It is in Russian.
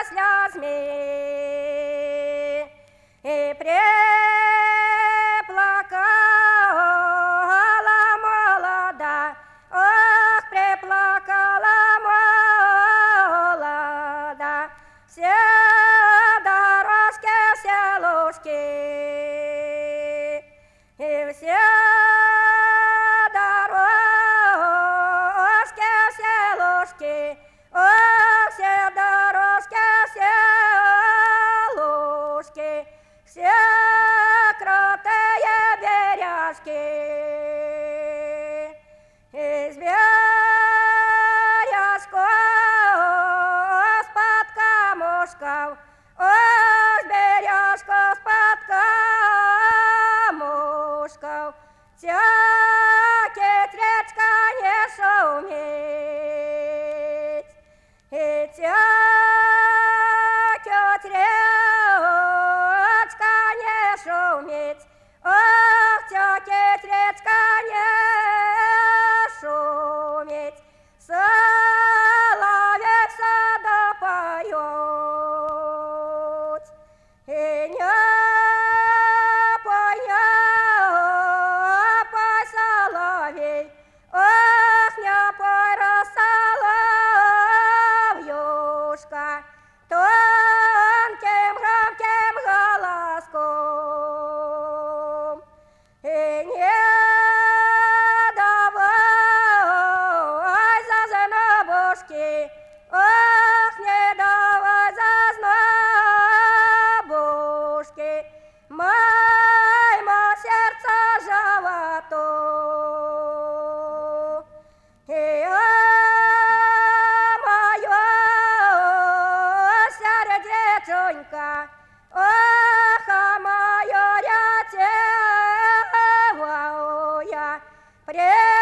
слезами, и преплакала молода, ох, преплакала молода, все дорожки, все лужки, и все дорожки, все лужки, ох, все дорожки, все лужки, все крутые бережки. Из бережков с-под камушков, ох, с бережков с-под камушков, тякет речка не шуметь, и тякет речка не шуметь, ох, тякет речка не шуметь, соловей в саду поет, и не пой, соловей, ох, не пой, соловьюшка, тонким громким голоском, и не давай зазнобушки, ох, не давай зазнобушки, моему сердцу животу. И мое сердечонька, ох, мое рятевое,